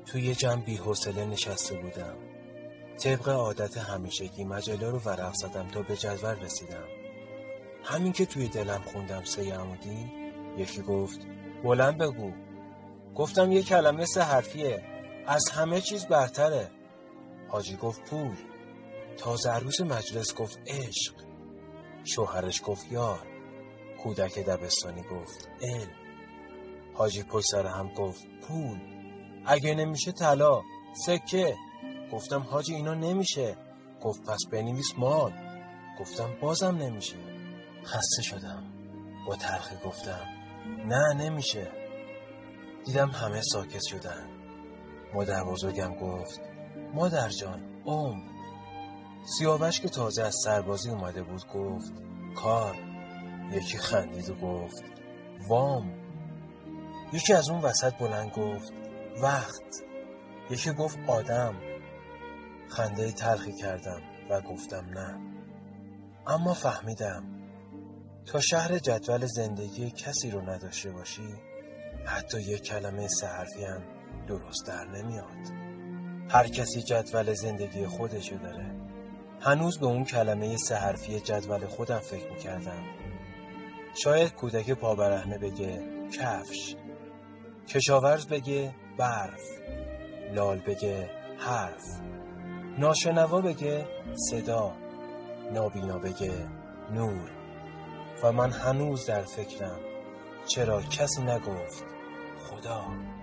توی جمع بی‌حوصله نشسته بودم. طبق عادت همیشگی مجله رو ورق زدم تا به جدول رسیدم. همین که توی دلم خوندم 3 عمودی، یکی گفت بلند بگو. گفتم 1 کلمه 3 حرفیه، از همه چیز برتره. حاجی گفت پول. تازه عروس مجلس گفت عشق. شوهرش گفت یار. کودک دبستانی گفت علم. حاجی پشت سر هم گفت پول. اگه نمیشه طلا، سکه. گفتم حاجی اینا نمیشه. گفت پس بنویس مال. گفتم بازم نمیشه. خسته شدم. با تلخی گفتم نه نمیشه. دیدم همه ساکت شدن. مادر بزرگم گفت مادر جان عمر. سیاوش که تازه از سربازی اومده بود گفت کار. یکی خندید و گفت وام. یکی از اون وسط بلند گفت وقت. یکی گفت آدم. خنده تلخی کردم و گفتم نه. اما فهمیدم تا شهر جدول زندگی کسی رو نداشته باشی، حتی 1 کلمه 3 حرفی هم درست در نمیاد. هر کسی جدول زندگی خودشو داره. هنوز به اون کلمه 3 حرفی جدول خودم فکر میکردم. شاید کودک پابرهنه بگه کفش، کشاورز بگه برف، لال بگه حرف، ناشنوا بگه صدا، نابینا بگه نور. و من هنوز در فکرم چرا کسی نگفت خدا.